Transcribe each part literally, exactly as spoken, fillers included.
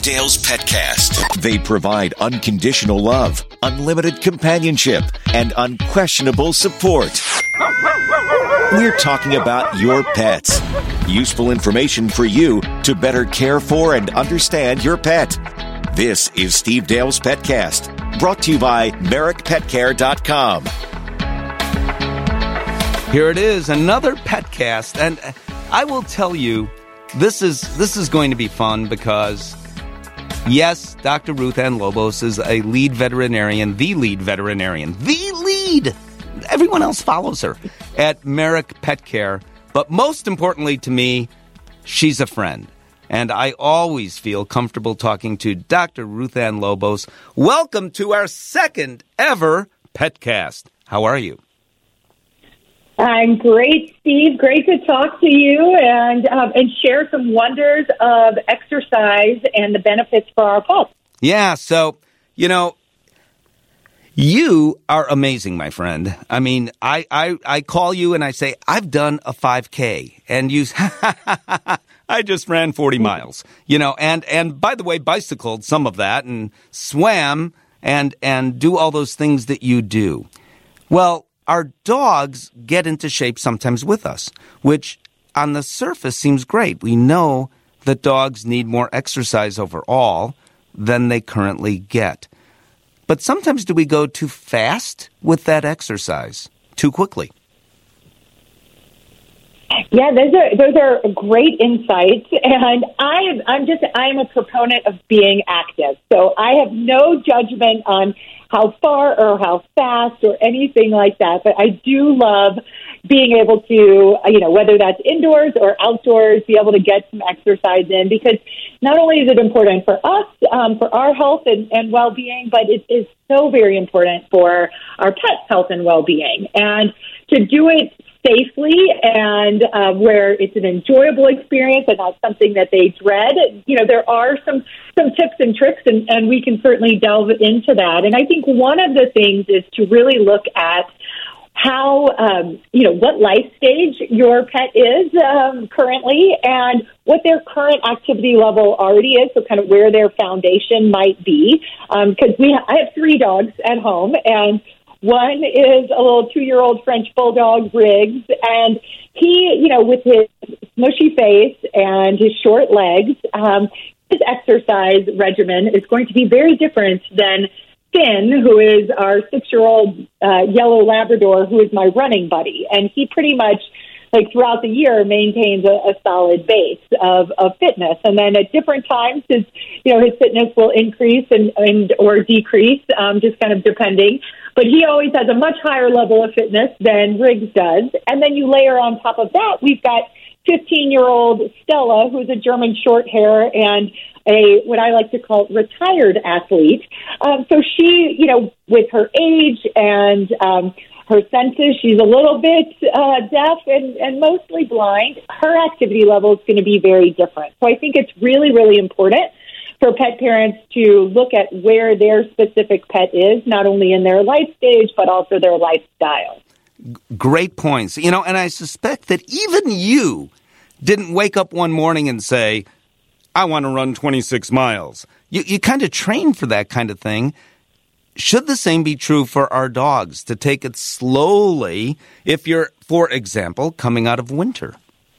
Dale's Petcast. They provide unconditional love, unlimited companionship, and unquestionable support. We're talking about your pets. Useful information for you to better care for and understand your pet. This is Steve Dale's Petcast, brought to you by Merrick Pet Care dot com. Here it is, another Petcast, and I will tell you, this is this is going to be fun because, yes, Doctor Ruth Ann Lobos is a lead veterinarian, the lead veterinarian, the lead. Everyone else follows her at Merrick Pet Care, but most importantly to me, she's a friend. And I always feel comfortable talking to Doctor Ruth Ann Lobos. Welcome to our second ever Petcast. How are you? I'm great, Steve. Great to talk to you and um, and share some wonders of exercise and the benefits for our pets. Yeah, so, you know, you are amazing, my friend. I mean, I, I, I call you and I say, I've done a five K. And you, I just ran forty miles. You know, and, and by the way, bicycled some of that and swam and, and do all those things that you do. Well, our dogs get into shape sometimes with us, which on the surface seems great. We know that dogs need more exercise overall than they currently get. But sometimes do we go too fast with that exercise, too quickly? Yeah, those are those are great insights, and I am I'm just I am a proponent of being active. So I have no judgment on how far or how fast or anything like that, but I do love being able to, you know, whether that's indoors or outdoors, be able to get some exercise in, because not only is it important for us, um, for our health and, and well-being, but it is so very important for our pets' health and well-being. And to do it safely and uh, where it's an enjoyable experience and not something that they dread, you know, there are some, some tips and tricks, and, and we can certainly delve into that. And I think one of the things is to really look at how, um, you know, what life stage your pet is um, currently and what their current activity level already is, so kind of where their foundation might be. Because um, we, ha- I have three dogs at home, and one is a little two-year-old French bulldog, Briggs, and he, you know, with his smushy face and his short legs, um, his exercise regimen is going to be very different than Finn, who is our six-year-old uh, yellow Labrador, who is my running buddy. And he pretty much, like throughout the year, maintains a, a solid base of, of fitness. And then at different times, his, you know, his fitness will increase and, and or decrease, um, just kind of depending. But he always has a much higher level of fitness than Riggs does. And then you layer on top of that, we've got fifteen-year-old Stella, who's a German short hair and a what I like to call retired athlete. Um, so she, you know, with her age and um, her senses, she's a little bit uh, deaf and, and mostly blind. Her activity level is going to be very different. So I think it's really, really important for pet parents to look at where their specific pet is, not only in their life stage, but also their lifestyle. Great points. You know, and I suspect that even you didn't wake up one morning and say, I want to run twenty-six miles. You, you kind of train for that kind of thing. Should the same be true for our dogs, to take it slowly if you're, for example, coming out of winter?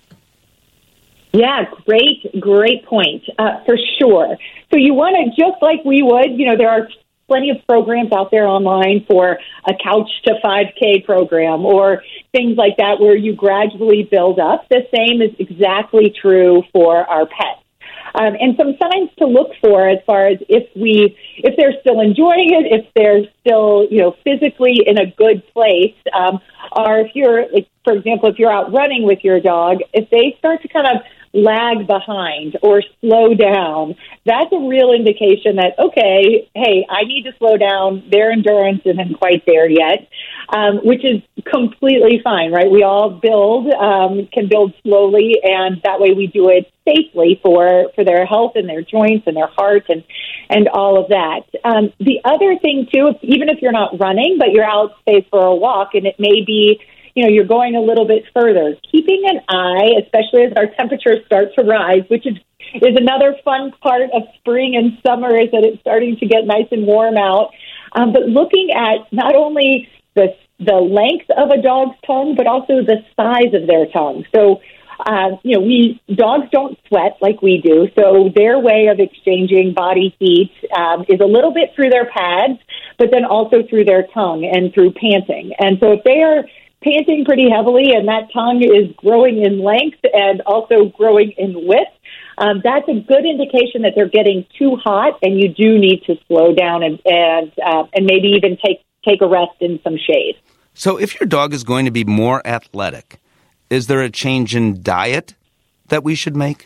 Yeah, great, great point, uh, for sure. So you want to, just like we would, you know, there are plenty of programs out there online for a couch to five K program or things like that where you gradually build up. The same is exactly true for our pets. Um, and some signs to look for as far as if we, if they're still enjoying it, if they're still, you know, physically in a good place, um, or if you're, like, for example, if you're out running with your dog, if they start to kind of lag behind or slow down, that's a real indication that, okay, hey, I need to slow down. Their endurance isn't quite there yet, um, which is completely fine, right? We all build, um, can build slowly, and that way we do it safely for, for their health and their joints and their heart and, and all of that. Um, the other thing, too, if, even if you're not running, but you're out, say, for a walk, and it may be, you know, you're going a little bit further. Keeping an eye, especially as our temperatures start to rise, which is, is another fun part of spring and summer, is that it's starting to get nice and warm out. Um, but looking at not only the the length of a dog's tongue, but also the size of their tongue. So, uh, you know, we dogs don't sweat like we do, so their way of exchanging body heat um, is a little bit through their pads, but then also through their tongue and through panting. And so if they are panting pretty heavily and that tongue is growing in length and also growing in width, um, that's a good indication that they're getting too hot, and you do need to slow down and and, uh, and maybe even take take a rest in some shade. So if your dog is going to be more athletic, is there a change in diet that we should make?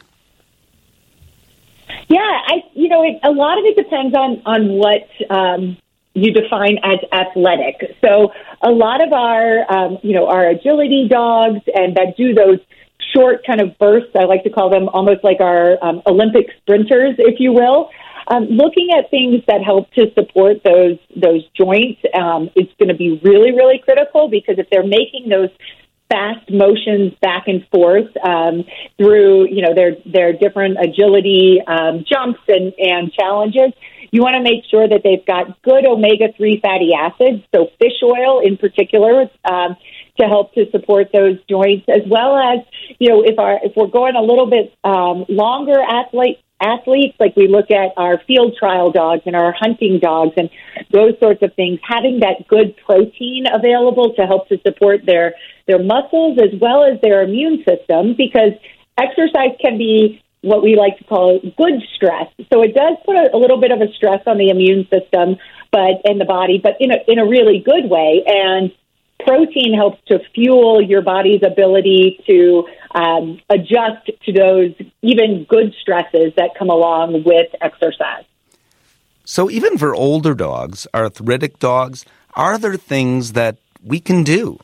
Yeah, I you know, it, a lot of it depends on, on what um, you define as athletic. So a lot of our, um, you know, our agility dogs and that do those short kind of bursts, I like to call them almost like our um, Olympic sprinters, if you will. Um, looking at things that help to support those those joints um, is going to be really, really critical, because if they're making those fast motions back and forth um, through, you know, their their different agility um, jumps and, and challenges, you want to make sure that they've got good omega three fatty acids, so fish oil in particular, um, to help to support those joints, as well as, you know, if our if we're going a little bit um, longer athlete. athletes, like we look at our field trial dogs and our hunting dogs and those sorts of things, having that good protein available to help to support their, their muscles as well as their immune system, because exercise can be what we like to call good stress. So it does put a, a little bit of a stress on the immune system, but in the body, but in a, in a really good way. And protein helps to fuel your body's ability to um, adjust to those even good stresses that come along with exercise. So even for older dogs, arthritic dogs, are there things that we can do?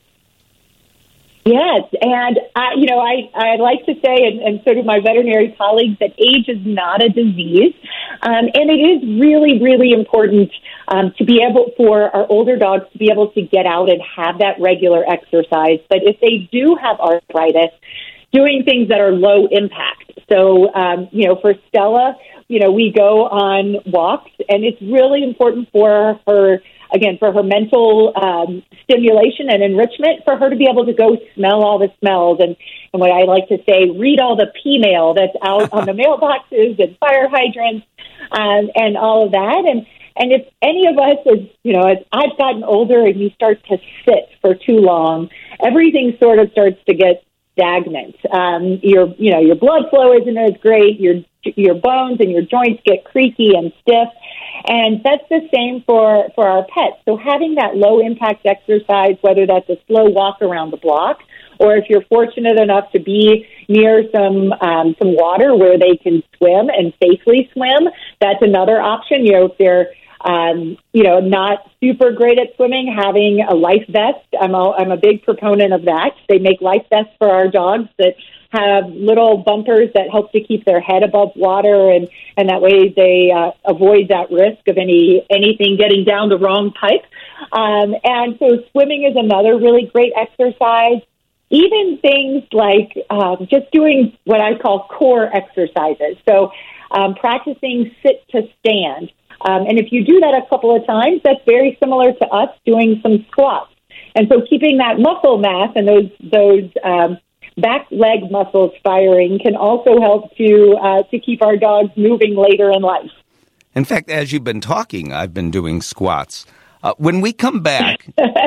Yes, and I, you know, I, I like to say, and, and so do my veterinary colleagues, that age is not a disease, um, and it is really, really important um, to be able for our older dogs to be able to get out and have that regular exercise. But if they do have arthritis, doing things that are low impact. So, um, you know, for Stella, you know, we go on walks, and it's really important for her. Again, for her mental um, stimulation and enrichment, for her to be able to go smell all the smells and, and what I like to say, read all the P mail that's out on the mailboxes and fire hydrants um, and all of that. And and if any of us, as you know, as I've gotten older and you start to sit for too long, everything sort of starts to get stagnant. Um, your you know your blood flow isn't as great. Your your bones and your joints get creaky and stiff. And that's the same for, for our pets. So having that low-impact exercise, whether that's a slow walk around the block, or if you're fortunate enough to be near some um, some water where they can swim and safely swim, that's another option. You know, if they're um, you know not super great at swimming, having a life vest. I'm a, I'm a big proponent of that. They make life vests for our dogs that have little bumpers that help to keep their head above water, and, and that way they uh, avoid that risk of any anything getting down the wrong pipe. Um, and so swimming is another really great exercise. Even things like um, just doing what I call core exercises. So um, practicing sit to stand. Um, and if you do that a couple of times, that's very similar to us doing some squats. And so keeping that muscle mass and those those um, back leg muscles firing can also help to uh, to keep our dogs moving later in life. In fact, as you've been talking, I've been doing squats. Uh, when we come back,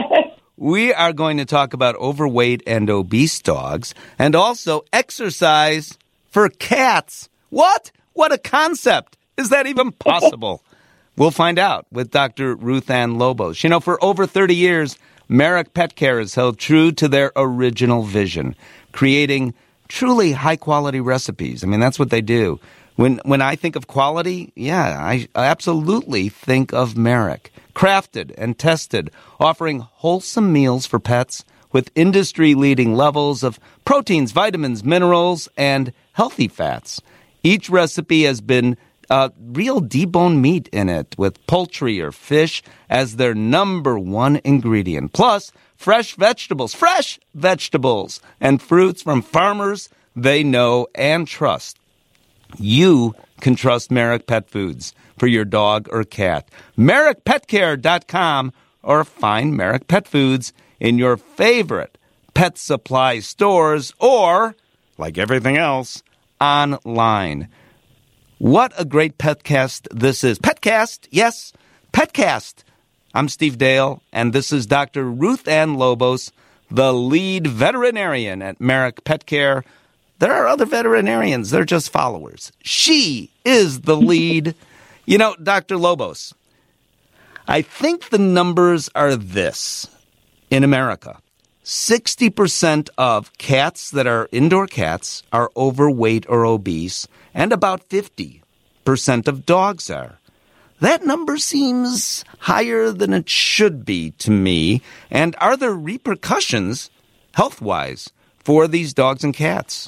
we are going to talk about overweight and obese dogs, and also exercise for cats. What? What a concept. Is that even possible? We'll find out with Doctor Ruth Ann Lobos. You know, for over thirty years, Merrick Pet Care has held true to their original vision, creating truly high-quality recipes. I mean, that's what they do. When when I think of quality, yeah, I absolutely think of Merrick. Crafted and tested, offering wholesome meals for pets with industry-leading levels of proteins, vitamins, minerals, and healthy fats. Each recipe has been uh, real deboned meat in it, with poultry or fish as their number one ingredient. Plus, fresh vegetables, fresh vegetables, and fruits from farmers they know and trust. You can trust Merrick Pet Foods for your dog or cat. Merrick Pet Care dot com or find Merrick Pet Foods in your favorite pet supply stores or, like everything else, online. What a great Petcast this is. Petcast, yes, Petcast. I'm Steve Dale, and this is Doctor Ruth Ann Lobos, the lead veterinarian at Merrick Pet Care. There are other veterinarians. They're just followers. She is the lead. You know, Doctor Lobos, I think the numbers are this. In America, sixty percent of cats that are indoor cats are overweight or obese, and about fifty percent of dogs are. That number seems higher than it should be to me. And are there repercussions, health-wise, for these dogs and cats?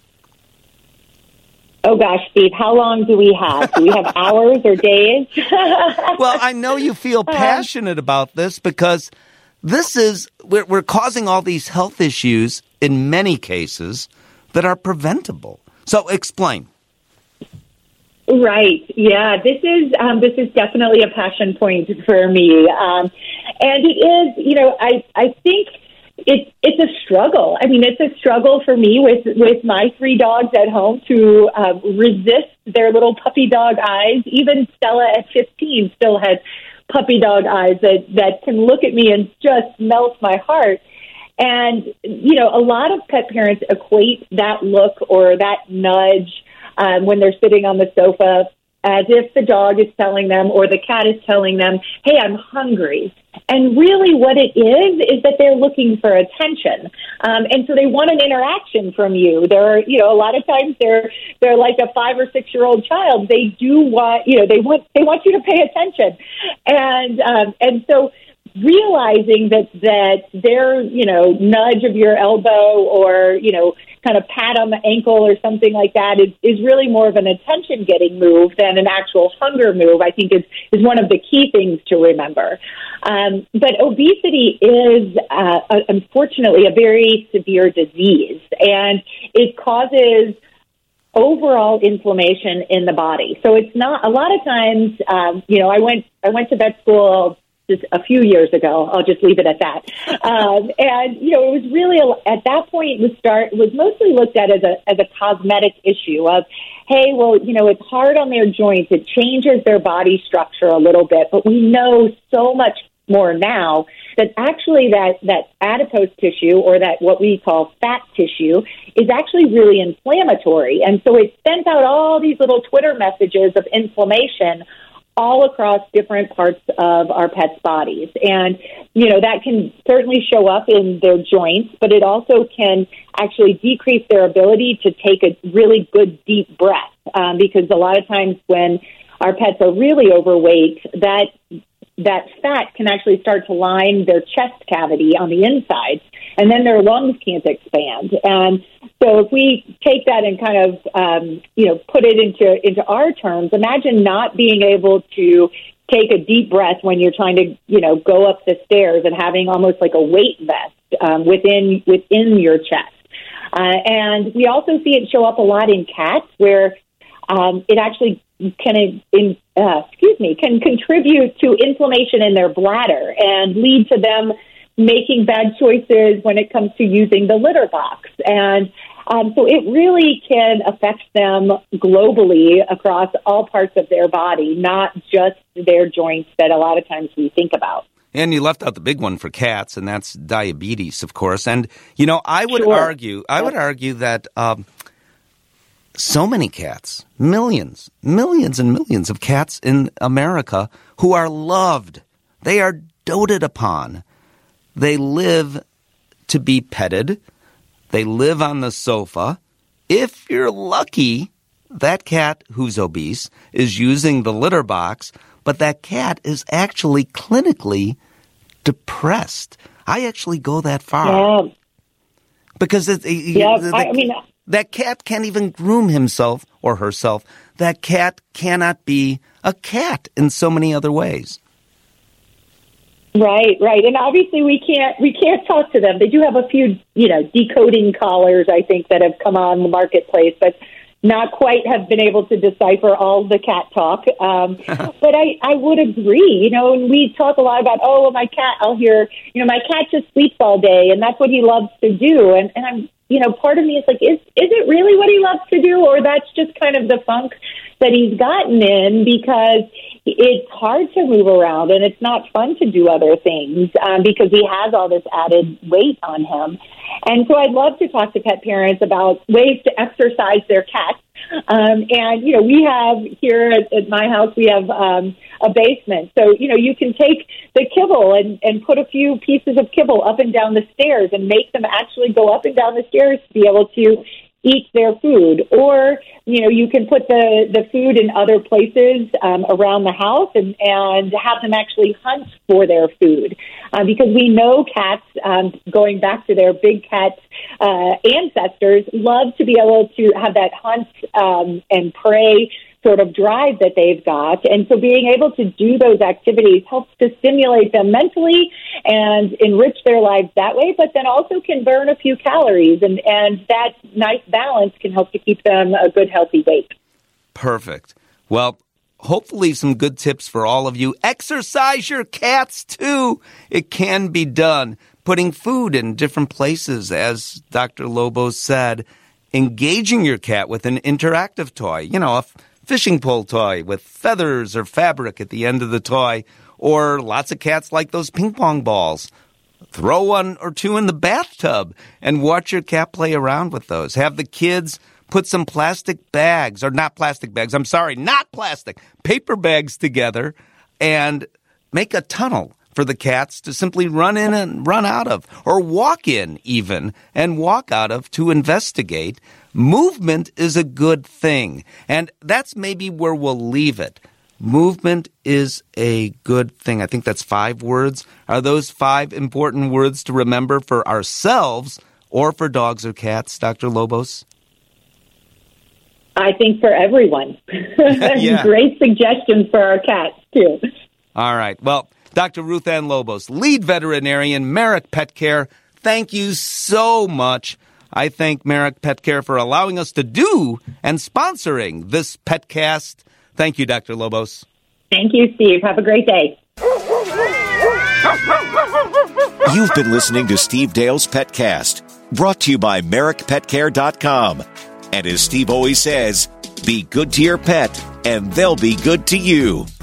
Oh, gosh, Steve, how long do we have? Do we have hours or days? Well, I know you feel passionate about this because this is, we're, we're causing all these health issues in many cases that are preventable. So explain. Right. Yeah, this is um, this is definitely a passion point for me. Um, and it is, you know, I, I think it's it's a struggle. I mean, it's a struggle for me with, with my three dogs at home to uh, resist their little puppy dog eyes. Even Stella at fifteen still has puppy dog eyes that, that can look at me and just melt my heart. And, you know, a lot of pet parents equate that look or that nudge um, when they're sitting on the sofa as if the dog is telling them or the cat is telling them, hey, I'm hungry. And really what it is is that they're looking for attention. Um, and so they want an interaction from you. They're, you know, a lot of times they're they're like a five or six year old child. They do want, you know, they want they want you to pay attention. And um, and so realizing that that their, you know, nudge of your elbow or, you know, kind of pat on the ankle or something like that is, is really more of an attention-getting move than an actual hunger move, I think is, is one of the key things to remember. Um, but obesity is, uh, unfortunately, a very severe disease, and it causes overall inflammation in the body. So it's not, a lot of times, um, you know, I went I went to vet school just a few years ago. I'll just leave it at that. Um, and, you know, it was really, a, at that point, the start was mostly looked at as a as a cosmetic issue of, hey, well, you know, it's hard on their joints. It changes their body structure a little bit. But we know so much more now that actually that, that adipose tissue or that what we call fat tissue is actually really inflammatory. And so it sends out all these little Twitter messages of inflammation all across different parts of our pets' bodies. And, you know, that can certainly show up in their joints, but it also can actually decrease their ability to take a really good deep breath. Um, because a lot of times when our pets are really overweight, that that fat can actually start to line their chest cavity on the inside, and then their lungs can't expand. And so if we take that and kind of, um, you know, put it into into our terms, imagine not being able to take a deep breath when you're trying to, you know, go up the stairs and having almost like a weight vest um, within within your chest. Uh, and we also see it show up a lot in cats where um, it actually can, in, uh, excuse me, can contribute to inflammation in their bladder and lead to them making bad choices when it comes to using the litter box. And um, so it really can affect them globally across all parts of their body, not just their joints that a lot of times we think about. And you left out the big one for cats, and that's diabetes, of course. And, you know, I would Sure. argue, I would argue that um, so many cats, millions, millions and millions of cats in America who are loved, they are doted upon. They live to be petted. They live on the sofa. If you're lucky, that cat who's obese is using the litter box, but that cat is actually clinically depressed. I actually go that far. Yeah. Because it, Yeah, the, I mean, that cat can't even groom himself or herself. That cat cannot be a cat in so many other ways. Right, right. And obviously we can't we can't talk to them. They do have a few, you know, decoding collars, I think, that have come on the marketplace, but not quite have been able to decipher all the cat talk. Um, but I, I would agree, you know, and we talk a lot about, oh, well, my cat, I'll hear, you know, my cat just sleeps all day and that's what he loves to do. And, and I'm, you know, part of me is like, is, is it really what he loves to do? Or that's just kind of the funk that he's gotten in because it's hard to move around and it's not fun to do other things um, because he has all this added weight on him. And so I'd love to talk to pet parents about ways to exercise their cats. Um, and, you know, we have here at, at my house, we have um, a basement. So, you know, you can take the kibble and, and put a few pieces of kibble up and down the stairs and make them actually go up and down the stairs to be able to eat their food. Or, you know, you can put the, the food in other places um, around the house and, and have them actually hunt for their food. Uh, because we know cats, um, going back to their big cat uh, ancestors, love to be able to have that hunt um, and prey sort of drive that they've got. And so being able to do those activities helps to stimulate them mentally and enrich their lives that way, but then also can burn a few calories. And, and that nice balance can help to keep them a good, healthy weight. Perfect. Well, hopefully some good tips for all of you. Exercise your cats, too. It can be done. Putting food in different places, as Doctor Lobo said. Engaging your cat with an interactive toy. You know, a fishing pole toy with feathers or fabric at the end of the toy, or lots of cats like those ping pong balls. Throw one or two in the bathtub and watch your cat play around with those. Have the kids put some plastic bags, or not plastic bags, I'm sorry, not plastic, paper bags together and make a tunnel for the cats to simply run in and run out of, or walk in even and walk out of to investigate. Movement is a good thing, and that's maybe where we'll leave it. Movement is a good thing. I think that's five words. Are those five important words to remember for ourselves or for dogs or cats, Doctor Lobos? I think for everyone. Yeah. Great suggestions for our cats, too. All right. Well, Doctor Ruth Ann Lobos, lead veterinarian, Merrick Pet Care, thank you so much. I thank Merrick Pet Care for allowing us to do and sponsoring this Petcast. Thank you, Doctor Lobos. Thank you, Steve. Have a great day. You've been listening to Steve Dale's Petcast, brought to you by Merrick Pet Care dot com. And as Steve always says, be good to your pet, and they'll be good to you.